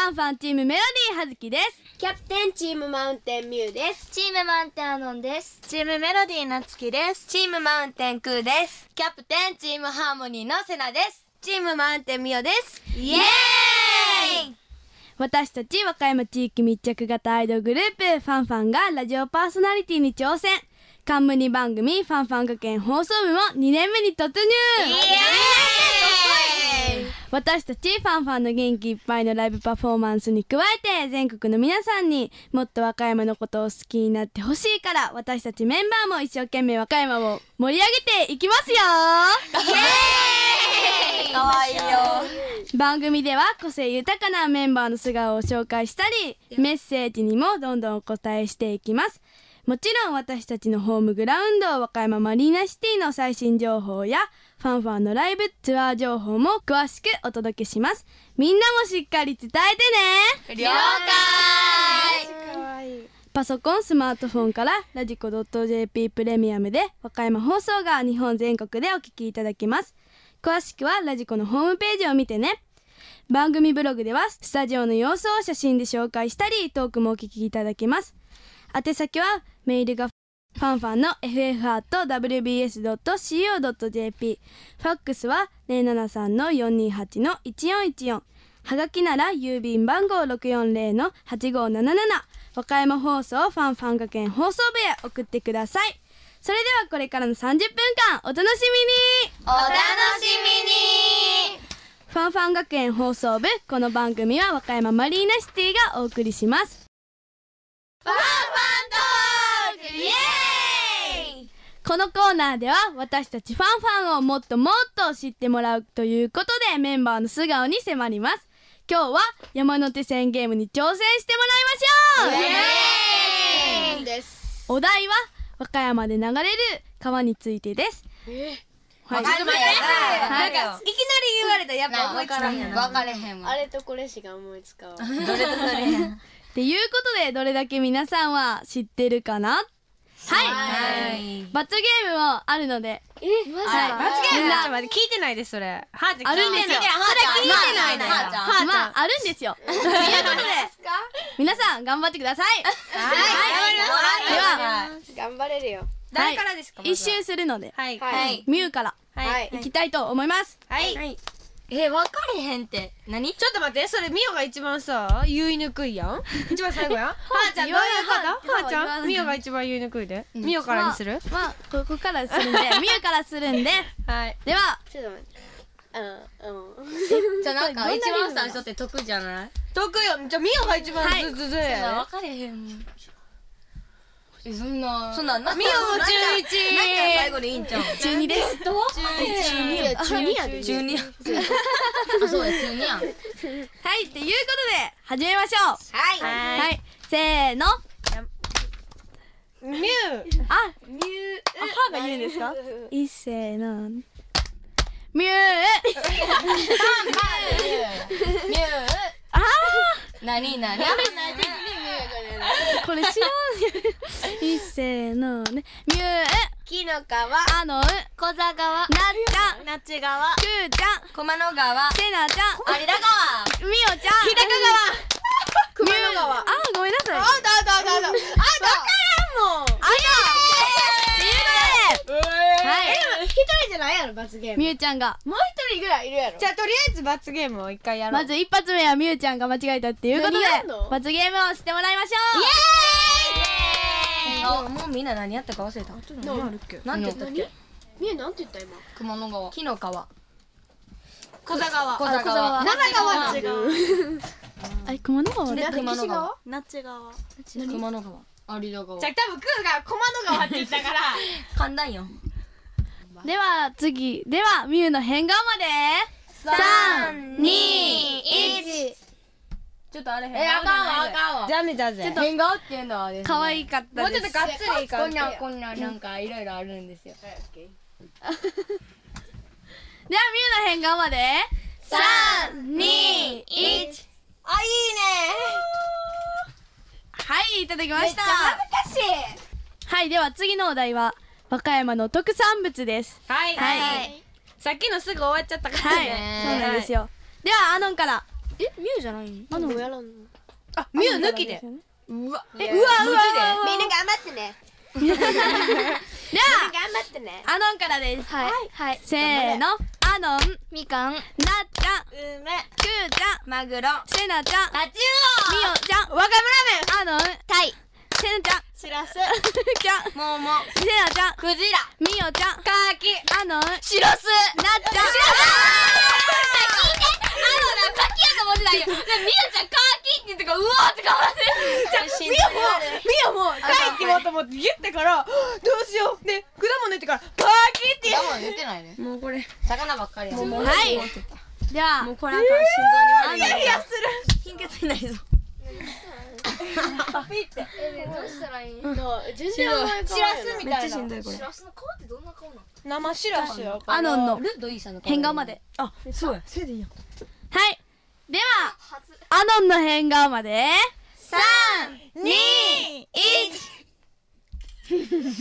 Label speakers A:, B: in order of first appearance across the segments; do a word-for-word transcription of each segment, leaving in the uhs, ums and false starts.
A: ァンファンチームメロディーはずきです。
B: キャプテンチームマウンテンミュウです。
C: チームマウンテンアノンです。
D: チームメロディーなつきです。
E: チームマウンテンクーです。
D: キャプテンチームハーモニーのセナです。
E: チームマウンテンミオです。
D: イエーイ。
A: 私たち和歌山地域密着型アイドルグループファンファンがラジオパーソナリティに挑戦。冠番組ファンファン学園放送部もにねんめに突入。
D: イエーイ。
A: 私たちファンファンの元気いっぱいのライブパフォーマンスに加えて、全国の皆さんにもっと和歌山のことを好きになってほしいから、私たちメンバーも一生懸命和歌山を盛り上げていきますよ。
D: イエーイ。かわいいよ。
A: 番組では個性豊かなメンバーの素顔を紹介したり、メッセージにもどんどんお答えしていきます。もちろん私たちのホームグラウンド和歌山マリーナシティの最新情報やファンファンのライブツアー情報も詳しくお届けします。みんなもしっかり伝えてね。
D: 了
B: 解。
A: パソコンスマートフォンからラジコ .jp プレミアムで和歌山放送が日本全国でお聞きいただけます。詳しくはラジコのホームページを見てね。番組ブログではスタジオの様子を写真で紹介したり、トークもお聞きいただけます。宛先はメールがファンファンの エフエフアットダブリュービーエスドットシーオードットジェーピー、 ファックスは ゼロななさんのよんにはちのいちよんいちよん、はがきなら郵便番号ろくよんゼロのはちごーなななな、和歌山放送ファンファン学園放送部へ送ってください。それではこれからのさんじゅっぷんかんお楽しみに。
D: お楽しみに。
A: ファンファン学園放送部、この番組は和歌山マリーナシティがお送りします。
D: ファンファントークイエーイ。
A: このコーナーでは私たちファンファンをもっともっと知ってもらうということで、メンバーの素顔に迫ります。今日は山手線ゲームに挑戦してもらいましょう。
D: イエーイ
B: です。
A: お題は和歌山で流れる川についてです。
D: はい、ちょっと待って、
E: はい
D: なんかいきなり言われたらやっぱ思いつかんやな。
E: 分かれへんわ。
B: あれとこれしか思いつかわ。
E: どれとどれや。
A: っていうことで、どれだけ皆さんは知ってるかな。はい、
E: はい。
A: 罰ゲームもあるので。
B: え、マジ
A: はい、
D: 罰ゲーム
A: みんな
D: ちょっと待って、聞いてないです。それはーちゃん
A: あるんですよ。
D: それ聞いてないね。
E: はーちゃん
A: まああるんですよ。ということで皆さん頑張ってください。
D: はい、
A: では
B: 頑張れるよ。
D: 誰からですか。
A: 一周するので、
D: はい
B: はい
E: はい。
A: ミュウから
B: はい
A: いきたいと思います。
D: はい。
E: え、分かれへんって何？
D: ちょっと待って、それミオが一番さ言いにくいやん。一番最後やん。はーちゃんどういうこと？はーちゃんミオが一番言いにくいで。ミオからにする？
A: まあここからするんで、ミュウからするんで、
D: はい。
A: では
B: ちょっと待って。うん、うん。
E: じゃあなんか一番最初って得じゃない？
D: 得よ。じゃあミオが一番ずずずや
E: 分かれへん。え、そんなそんな
D: ミオも中一。
E: なんか最後でいいんちゃう？
A: 中二です。
B: 中二や、中二やで。
E: 中二。あ、そうや、中二やん。
A: はい、っていうことで始めましょう。
D: はい。
A: はい、せーの。
D: ミュウ。
A: あ、
B: ミュウ。
A: あ、歯が言うんですか？いっせーの。ミュウ。
E: ミュウ。
A: あ
E: なになに？
A: ー、これ知らん。いっせーのね。ミュウ。
B: 木の皮。
A: あのう。
E: 小座川。
A: なっちゃん。
D: ナチ川。
A: くーちゃん。
E: 熊野川。
A: せなちゃん。
E: 有田川。
A: みおちゃん。
D: 日高
B: 熊野川。
A: あ、ごめんなさい。
D: 川。あだだだだ。あだからんもん。
A: あ、ということで、はい、
B: 一人じゃないやろ、罰ゲーム。
A: みゆちゃんが
B: もう一人ぐらいいるやろ。
D: じゃあとりあえず罰ゲームを一回やろう。
A: まず一発目はみゆちゃんが間違えたっていうことで
B: 何やんの
A: 罰ゲームをしてもらいましょう。
E: あ、もうみんな何やったか忘れた。
B: 何あるっけ？
E: なんて言ったっけ？
B: みゆなんて言った今。
E: 熊野川。木の川。
D: 小座川。
E: 小座川。
B: 長川は違う。
A: あれ、熊野川
E: で
A: で
E: 熊野川。
D: ナチ川。
E: 熊野川。有田川
D: じゃあ多分クーが駒野川って言ったから
E: 簡単よ。
A: では次、ではみゆの変顔までさん、に、いち。
E: ちょっとあれへん。
B: え、あかんわ、あかんわ。
D: ダメだぜ。
E: 変顔っていうのはですね。
A: 可愛かったです。
D: もうちょっとがっつりいか
E: こんなこんななんかいろいろあるんですよ。
A: ではみゆの変顔までさん、に、いち。
D: あ、いいね
A: はい、いただきました。
B: 恥ずかしい。
A: はい、では次のお題は和歌山の特産物です。
D: はい
A: はい
D: さっきのすぐ終わっちゃったから
A: はい、
D: ね
A: そうなんですよ。ではアノンから
C: えミュウじゃないの？
B: あのやらんの。
D: あミュウ抜きで。
B: うわ
D: えうわうわうわ。
B: みんな頑張ってね。
A: じゃ
B: 頑張ってね。
A: あアノンからです。
C: はいはい。
A: せーの。アノン、
C: みかん、
A: なっちゃん、
B: うめ。
A: くーちゃん、
E: マグロ
A: せなちゃん、
E: タチ
A: みおちゃん、
D: わか
A: アノン、
C: たい、
A: せなちゃん、
B: しらす。
A: ちゃん、
E: ウオモモ
A: せなちゃん、
E: クジラ
A: みおちゃん、
E: カキ
A: アノン、
C: しらす、
A: なっちゃん、
E: カキやと思ってないよ。でみやちゃんカキって言ってからうわーって顔して
D: みやもみやもかいって言おうと思って言ってからどうしようで果物言ってからカキって言
E: 我慢言ってないね。
D: うもうこれ
E: 魚ばっかりや。もう
A: はい。では、
E: もうこれあかん、心臓に悪い
D: いやいやす
E: 貧血になりそう。
C: えどうしたらいい？
B: 全然思い浮かばんよな。
D: しらすみたいな
E: んどいこれ
C: しらすの顔ってどんな顔なの？
D: 生しらすや
A: アノンの
E: ルッドイーさんの
A: 変顔まで。
D: あそうやせいでいいや
A: はい。では、
C: はず。
A: アノンの変顔まで、さん、に、いち。いただきま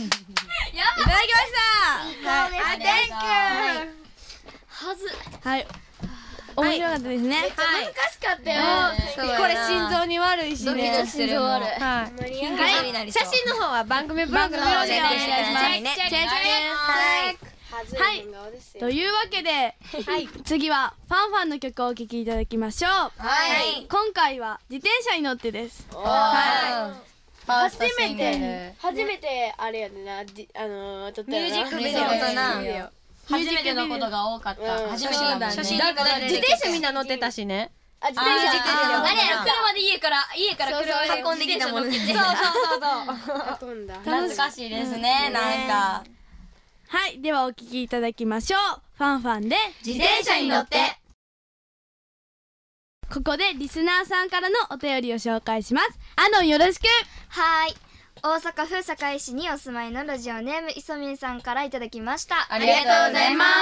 A: した
C: はい。
E: あ、Thank you。
C: はず。
A: はい。面白かったですね。
B: 難しかったよ。
D: これ心臓に悪いし
E: ドキ
D: ね
E: ドキするもん。
D: はい
E: 貧血になりそう。
D: 写真の方は番組ブログの方で
A: 番組の方で
E: チェックしてくださいね。
A: チェックチェック
E: はい。
B: はずい変顔ですよ。
A: というわけで、次はファンファンの曲をお聴きいただきましょう。
E: はい。
A: 今回は自転車に乗ってです。
E: はい。ファーストシングル。
B: 初めてあれやねな、じあのー、撮った
E: ミュージックビデオとな。初めてのことが多かった。
B: うん
E: 初めてだもんね。
D: 写真だから自転車みんな乗ってたしね
B: あ、自転車。
E: あー
C: あれやろ車で家から家から車
E: 運んできたもんね。
D: そうそうそう
B: あ、飛んだ。
E: 懐かしいですね。なんか
A: はい。ではお聴きいただきましょう。ファンファンで
E: 自転車に乗って。
A: ここでリスナーさんからのお便りを紹介します。アノンよろしく。
C: はい。大阪府堺市にお住まいのラジオネームいそみんさんからいただきました。
E: ありがとうございます。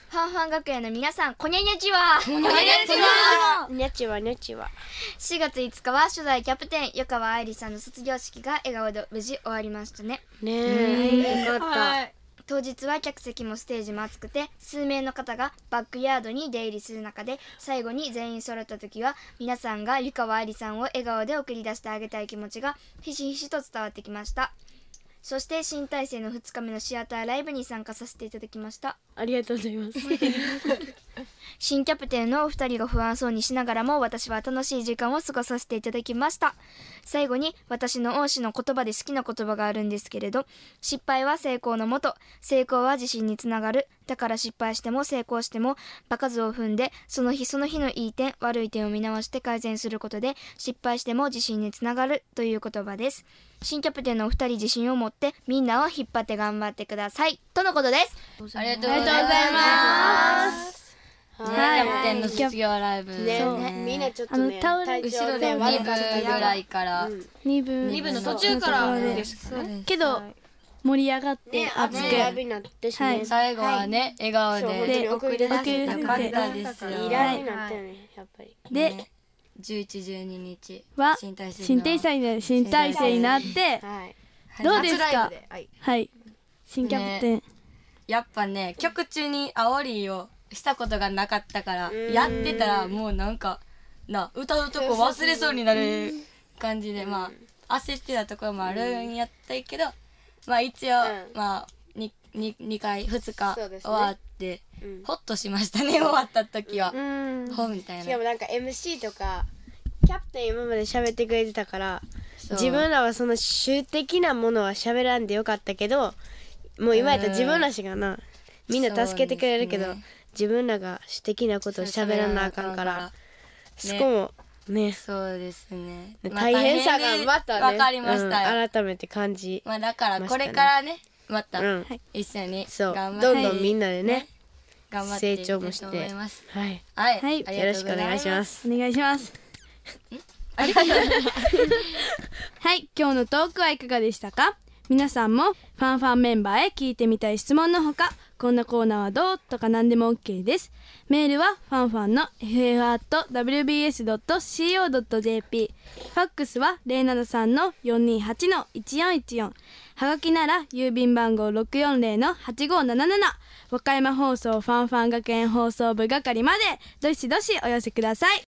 C: ファンファン学園の皆さん、こにゃにゃちは。
E: こにゃにゃちは。
B: にゃちはにゃちは。
C: しがついつかは初代キャプテン、湯川愛理さんの卒業式が笑顔で無事終わりましたね。
B: ねえ、よかった。
D: はい
C: 当日は客席もステージも暑くて、数名の方がバックヤードに出入りする中で、最後に全員揃った時は皆さんが湯川愛理さんを笑顔で送り出してあげたい気持ちがひしひしと伝わってきました。そして新体制のふつかめのシアターライブに参加させていただきました。
B: ありがとうございます。
C: 新キャプテンのお二人が不安そうにしながらも私は楽しい時間を過ごさせていただきました。最後に私の恩師の言葉で好きな言葉があるんですけれど、失敗は成功のもと、成功は自信につながる。だから失敗しても成功しても場数を踏んで、その日その日のいい点悪い点を見直して改善することで、失敗しても自信につながるという言葉です。新キャプテンのお二人自信を持ってみんなを引っ張って頑張ってくださいとのことです。
E: ありがとうございます。ね、キャプテンの卒業ライブ
B: ね、みんなちょっとね、
A: あのタオル
B: 体調で
E: 後ろでに
B: 悪かった
E: 部ぐらいから
A: に部
D: に部の途中からですかね
A: けど盛り上がって
B: ね、
A: 熱く、
B: 熱いライブになってしね。
E: 最後はね笑顔
B: そう、本当
E: で
B: に送り出して
E: よかったですよ。
B: いいライブになったよね、やっぱり。
A: で、
E: ねじゅういち、じゅうににち
A: は
E: 新体制の
A: 新体制になる新体制になって
B: はい。
A: どうですか
D: 初ライブではい
A: はい新キャプテン、
E: やっぱね曲中に煽りをしたことがなかったから
B: うん
E: やってたらもうなんかな歌うとこ忘れそうになる感じでまあ焦ってたところもあるんやったけどまあ一応
B: うん
E: まあにににかいふつか
B: そうですね
E: 終わって
B: うん
E: ホッとしましたね終わった時は
B: うん。
E: ほみたいな
B: しかもなんか エムシー とかキャプテン今まで喋ってくれてたから
E: そう
B: 自分らはその主的なものは喋らんでよかったけどもう今やったら自分らしがなみんな助けてくれるけど、
E: そうですね
B: 自分らが主的なことを喋らなあかんからそこもね
E: そうですね
B: 大変さがまたね
E: わかりましたよ、
B: うん改めて感じ
E: まあだからこれからねまた
B: うん
E: 一緒に
B: そう
E: 頑張って
B: どんどんみんなでね
E: 頑張っていきたいと
B: 成長もして
E: 思います
B: はい
E: はい、
A: はい
E: あり
B: よろしくお
E: がとうございます
B: 願いします
A: お願いします
E: ありがとうございます
A: はい今日のトークはいかがでしたか？皆さんもファンファンメンバーへ聞いてみたい質問のほかこんなコーナーはどうとか何でも OK です。メールはファンファンの エフエフ アット ダブリュービーエス ドット シーオー ドット ジェーピー ファックスは ゼロななさん の よんにはち の いちよんいちよん はがきなら郵便番号 ろくよんゼロ の はちごーなななな 和歌山放送ファンファン学園放送部係までどしどしお寄せください。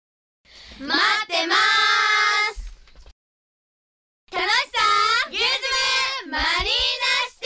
C: 待ってまーす。楽しさギューズムマリーナシテ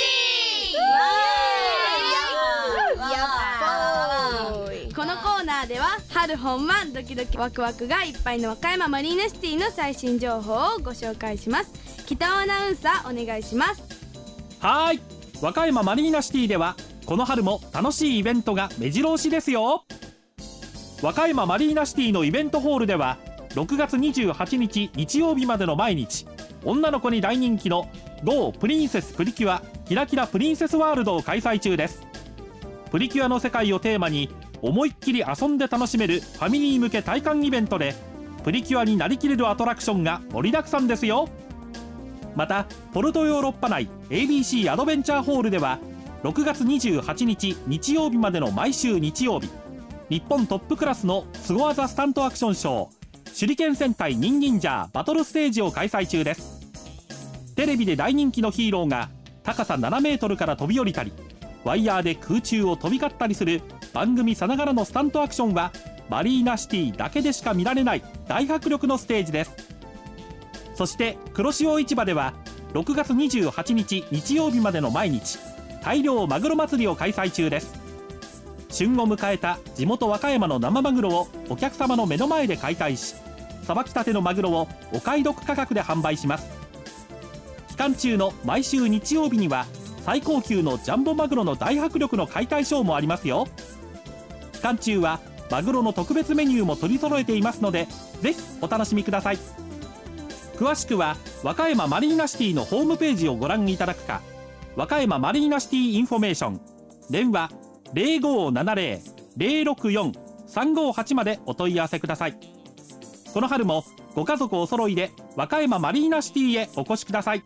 C: ィ。
A: このコーナーでは春本番ドキドキワクワクがいっぱいの和歌山マリーナシティの最新情報をご紹介します。北尾アナウンサーお願いします。
F: はーい、和歌山マリーナシティではこの春も楽しいイベントが目白押しですよ。和歌山マリーナシティのイベントホールではろくがつにじゅうはちにち日曜日までの毎日、女の子に大人気の ゴー プリンセスプリキュアキラキラプリンセスワールドを開催中です。プリキュアの世界をテーマに思いっきり遊んで楽しめるファミリー向け体感イベントで、プリキュアになりきれるアトラクションが盛りだくさんですよ。またポルトヨーロッパ内 エービーシー アドベンチャーホールではろくがつにじゅうはちにち日曜日までの毎週日曜日、日本トップクラスのスゴ技スタントアクションショー手裏剣戦隊ニンニンジャーバトルステージを開催中です。テレビで大人気のヒーローが高さななメートルから飛び降りたり、ワイヤーで空中を飛び交ったりする番組さながらのスタントアクションはマリーナシティだけでしか見られない大迫力のステージです。そして黒潮市場ではろくがつにじゅうはちにち日曜日までの毎日、大量マグロ祭りを開催中です。旬を迎えた地元和歌山の生マグロをお客様の目の前で解体し、さばきたてのマグロをお買い得価格で販売します。期間中の毎週日曜日には最高級のジャンボマグロの大迫力の解体ショーもありますよ。期間中はマグロの特別メニューも取り揃えていますので、ぜひお楽しみください。詳しくは和歌山マリーナシティのホームページをご覧いただくか、和歌山マリーナシティインフォメーション電話 ゼロごーななゼロ ゼロろくよん さんごーはち までお問い合わせください。この春もご家族お揃いで和歌山マリーナシティへお越しください。
C: フ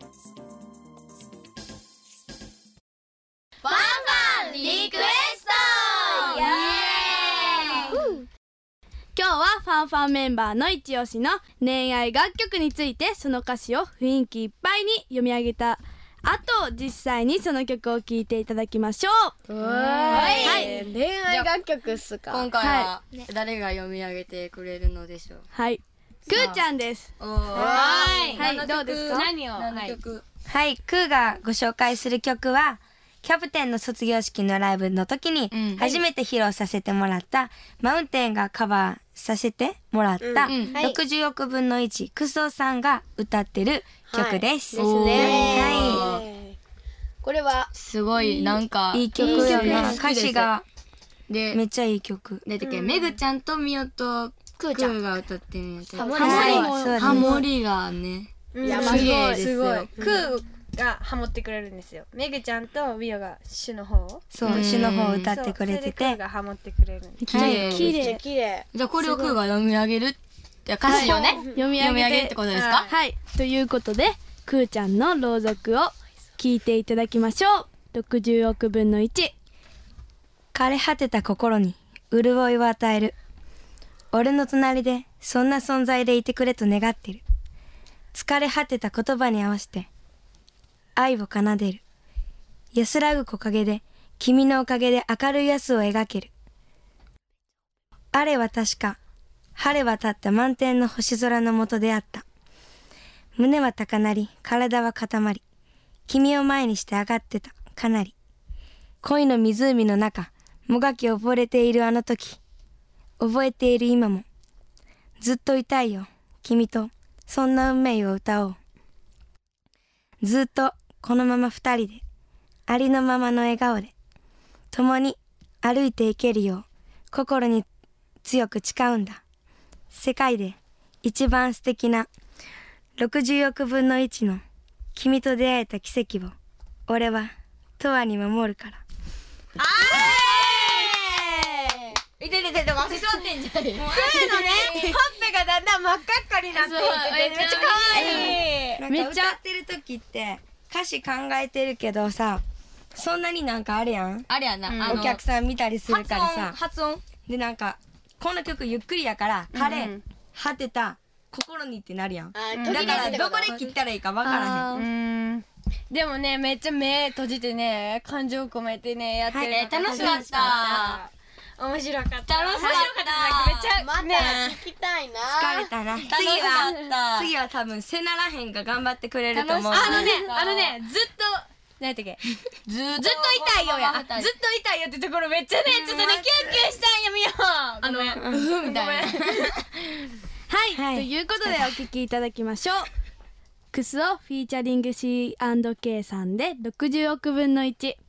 C: ァンファンリクエストイエーイ。
A: 今日はファンファンメンバーの一押しの恋愛楽曲について、その歌詞を雰囲気いっぱいに読み上げたあと、実際にその曲を聴いていただきましょう。
B: はい、
A: はい、
B: 恋愛楽曲っすか。
E: 今回は誰が読み上げてくれるのでしょう。
A: はい、くーちゃんです。
E: おー、
B: はい
A: はい、どうですか。
D: 何を
E: 何の曲？
G: はい、クーがご紹介する曲はキャプテンの卒業式のライブの時に
E: うん
G: 初めて披露させてもらったマウンテンがカバーさせてもらった
B: うんはい
G: ろくじゅうおくぶんのいちクソさんが歌ってる曲です。
B: ですね。
G: は
B: これは
E: すごいなんか
G: い、いい曲よね。
E: 好きです
G: 歌詞が
E: で
G: めっちゃいい曲。
E: 出てけ、めぐちゃんとみおとくーちゃんが歌ってるんやつ。
B: ハモリ
G: はい、そうです
E: ハモリがね、
B: いや
E: 綺麗ですよ。
D: すごいクーがハモってくれるんですよ。めぐちゃんとミオが主の方
G: そう、詩の方を歌ってくれて
D: そうそれでクー
G: て、
D: がハモってくれるんです。
E: 綺麗
A: 綺
B: めっちゃ
A: 麗。
B: 綺麗。
E: じゃあこれをくーが読み上げるって歌詞をね、
A: 読み
E: 読み
A: 上げて
E: 上げるってことです
D: は
E: か？
A: はい、ということでくーちゃんの朗読を聞いていただきましょう。ろくじゅうおくぶんのいち。
G: 枯れ果てた心に潤いを与える。俺の隣でそんな存在でいてくれと願ってる。疲れ果てた言葉に合わせて愛を奏でる。安らぐ木陰で君のおかげで明るい明日を描ける。あれは確か晴れ渡った満天の星空の下であった。胸は高鳴り、体は固まり、君を前にして上がってた、かなり。恋の湖の中、もがき溺れているあの時、覚えている今も、ずっといたいよ、君と、そんな運命を歌おう。ずっとこのまま二人で、ありのままの笑顔で、共に歩いていけるよう、心に強く誓うんだ。世界で一番素敵なろくじゅうおくぶんのいちの君と出会えた奇跡を俺は永遠に守るから。
E: いてててて忘れそうってんじゃん。
D: クーのね、ほっぺがだんだん真っ赤っかになっていっててめっちゃ可愛い。
G: なんか歌ってる時って歌詞考えてるけどさ、そんなになんかあれやん、
E: あれやな、あの
G: お客さん見たりするからさ、
E: 発音
G: でなんかこの曲ゆっくりやから枯れ果てた心にってなるやん。
B: あ、
G: だからどこで切ったらいいかわからへん。
D: うんでもね、めっちゃ目閉じてね、感情込めてねやってるの
E: はい楽しかった。
D: 面白かった
E: 楽しかった
D: 面白かっためっちゃ
B: また
D: ね
B: 聞きたいな。
G: 疲れたな。次
E: 楽しか
G: は
E: った
G: 次は多分せならへんが頑張ってくれると思う。
E: 楽しかった
D: あのねあのねずっと何やったっけ
E: ずっと
D: ずっと痛いよやずっと痛いよってところめっちゃねちょっとねキュンキュンしたんやみよあの
E: うんみたいな
A: はい、
G: はい
A: ということでお聞きいただきましょう。クスオフィーチャリング シーアンドケー さんでろくじゅうおくぶんのいち。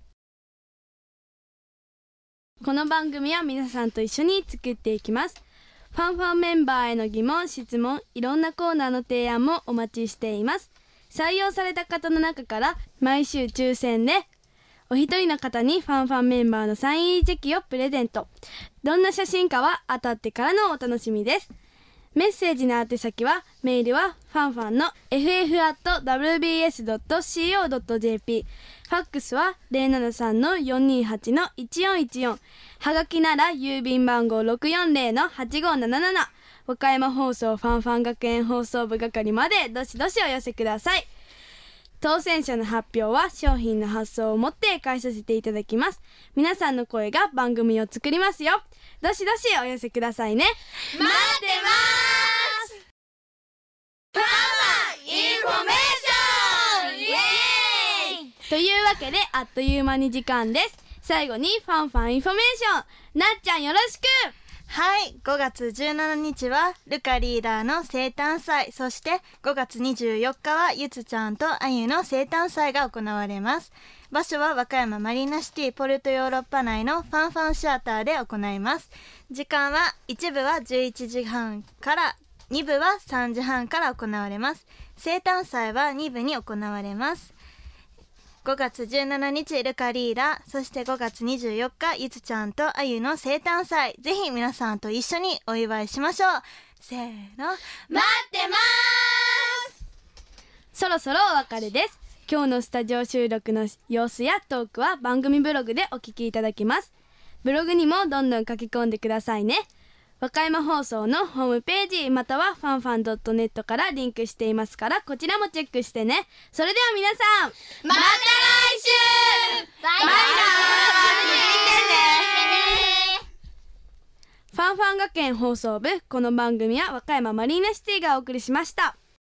A: この番組は皆さんと一緒に作っていきます。ファンファンメンバーへの疑問質問いろんなコーナーの提案もお待ちしています。採用された方の中から毎週抽選でお一人の方にファンファンメンバーのサイン入りチェキをプレゼント。どんな写真かは当たってからのお楽しみです。メッセージの宛先はメールはファンファンの エフエフ アット ダブリュービーエス ドット シーオー ドット ジェーピー、 ファックスは ゼロななさん の よんにーはち の いちよんいちよん、はがきなら郵便番号 ろくよんゼロ の はちごーなななな、和歌山放送ファンファン学園放送部係までどしどしお寄せください。当選者の発表は商品の発送をもって返させていただきます。皆さんの声が番組を作りますよ。どしどしお寄せくださいね。
C: 待ってますパパインフォメーションイエーイ
A: というわけであっという間に時間です。最後にファンファンインフォメーション、なっちゃんよろしく。
H: はい、ごがつじゅうしちにちはルカリーダーの生誕祭、そしてごがつにじゅうよっかはゆつちゃんとあゆの生誕祭が行われます。場所は和歌山マリーナシティポルトヨーロッパ内のファンファンシアターで行います。時間はいちぶはじゅういちじはんからにぶはさんじはんから行われます。生誕祭はにぶに行われます。ごがつじゅうしちにちルカリーダ、そしてごがつにじゅうよっかゆつちゃんとあゆの生誕祭、ぜひ皆さんと一緒にお祝いしましょう。せーの、
C: 待ってます
A: そろそろお別れです。今日のスタジオ収録の様子やトークは番組ブログでお聞きいただけます。ブログにもどんどん書き込んでくださいね。和歌山放送のホームページまたはファンファン ドットネット からリンクしていますから、こちらもチェックしてね。それでは皆さん、
C: また来週バイバイ
A: ファンファン学園放送部、この番組は和歌山マリーナシティがお送りしました。